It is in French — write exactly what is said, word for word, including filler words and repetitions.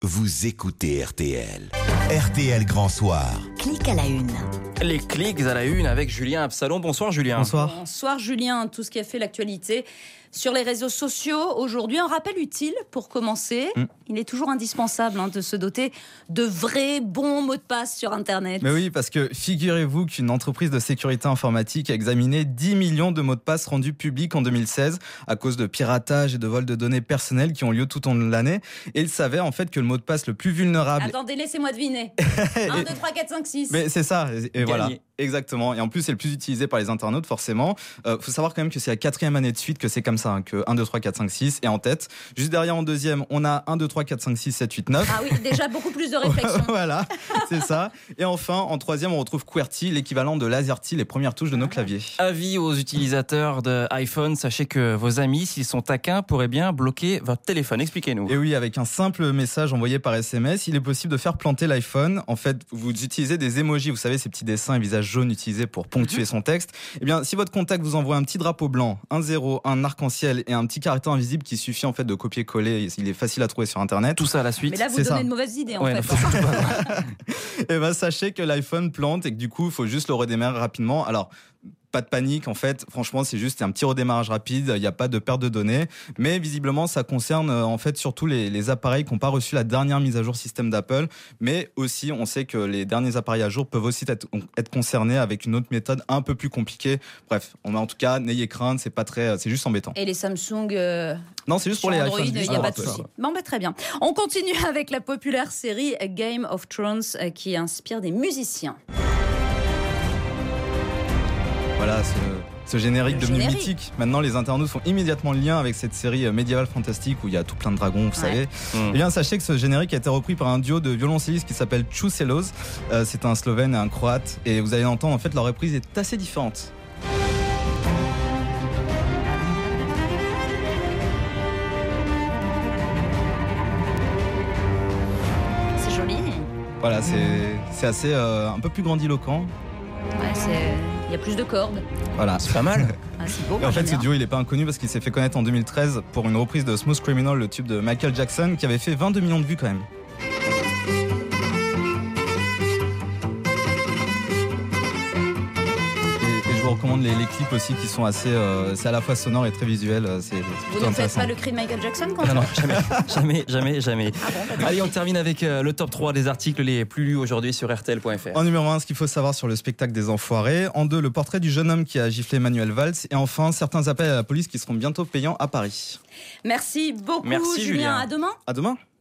Vous écoutez R T L. R T L Grand Soir. Clic à la une. Les clics à la une avec Julien Absalon. Bonsoir Julien. Bonsoir. Bonsoir Julien, tout ce qui a fait l'actualité sur les réseaux sociaux. Aujourd'hui, un rappel utile pour commencer. Mm. Il est toujours indispensable hein, de se doter de vrais bons mots de passe sur Internet. Mais oui, parce que figurez-vous qu'une entreprise de sécurité informatique a examiné dix millions de mots de passe rendus publics en deux mille seize à cause de piratage et de vol de données personnelles qui ont lieu tout au long de l'année. Et il savait en fait que le mot de passe le plus vulnérable... Attendez, laissez-moi deviner. un, deux, trois, quatre, cinq, six. Mais c'est ça, et, et voilà. Gagné. Exactement. Et en plus, c'est le plus utilisé par les internautes, forcément. Il euh, faut savoir quand même que c'est la quatrième année de suite que c'est comme ça, hein, que un, deux, trois, quatre, cinq, six est en tête. Juste derrière, en deuxième, on a un, deux, trois, quatre, cinq, six, sept, huit, neuf. Ah oui, déjà beaucoup plus de réflexion. Voilà, c'est ça. Et enfin, en troisième, on retrouve QWERTY, l'équivalent de l'AZERTY, les premières touches de nos claviers. Avis aux utilisateurs d'iPhone, sachez que vos amis, s'ils sont taquins, pourraient bien bloquer votre téléphone. Expliquez-nous. Et oui, avec un simple message envoyé par S M S, il est possible de faire planter l'iPhone. En fait, vous utilisez des emojis, vous savez, ces petits dessins et visages jaunes utilisés pour ponctuer son texte. Eh bien, si votre contact vous envoie un petit drapeau blanc, un zéro, un arc-en-ciel et un petit caractère invisible qui suffit en fait de copier-coller, il est facile à trouver sur Internet. Tout ça à la suite. Mais là, vous c'est donnez ça. de mauvaises idées en Ouais, fait. non, faut surtout pas. Et ben, sachez que l'iPhone plante et que du coup, il faut juste le redémarrer rapidement. Alors, pas de panique, en fait. Franchement, c'est juste un petit redémarrage rapide. Il n'y a pas de perte de données. Mais visiblement, ça concerne en fait surtout les, les appareils qui n'ont pas reçu la dernière mise à jour système d'Apple. Mais aussi, on sait que les derniers appareils à jour peuvent aussi être, être concernés avec une autre méthode un peu plus compliquée. Bref, on a en tout cas, n'ayez crainte, c'est pas très, c'est juste embêtant. Et les Samsung euh, Non, c'est juste sur pour les Android, iPhones. il juste n'y a pour pas de Apple. souci. Bon, bah, très bien. On continue avec la populaire série Game of Thrones euh, qui inspire des musiciens. Voilà, ce, ce générique Le devenu générique. mythique. Maintenant, les internautes font immédiatement le lien avec cette série médiévale fantastique où il y a tout plein de dragons, vous Ouais. savez. Mmh. Eh bien, sachez que ce générique a été repris par un duo de violoncellistes qui s'appelle Chouselos. Euh, c'est un Slovène et un Croate. Et vous allez entendre, en fait, leur reprise est assez différente. C'est joli. Voilà, c'est, c'est assez euh, un peu plus grandiloquent. Ouais, c'est... Il y a plus de cordes. Voilà. C'est pas mal. Ah, c'est beau. Et moi, en fait, j'aime ce bien. duo, il n'est pas inconnu parce qu'il s'est fait connaître en deux mille treize pour une reprise de Smooth Criminal, le tube de Michael Jackson, qui avait fait vingt-deux millions de vues quand même. Et, et je vous recommande les, les clips aussi qui sont assez, euh, c'est à la fois sonore et très visuel. euh, C'est, c'est Vous plutôt ne faites intéressant. pas le cri de Michael Jackson quand Non, même non, jamais, jamais, jamais, jamais. Ah bon, bah, Allez, on termine avec euh, le top trois des articles les plus lus aujourd'hui sur R T L point F R. En numéro un, ce qu'il faut savoir sur le spectacle des Enfoirés. En deux, le portrait du jeune homme qui a giflé Manuel Valls. Et enfin, certains appels à la police qui seront bientôt payants à Paris. Merci beaucoup Merci, Julien. Julien. À demain. À demain.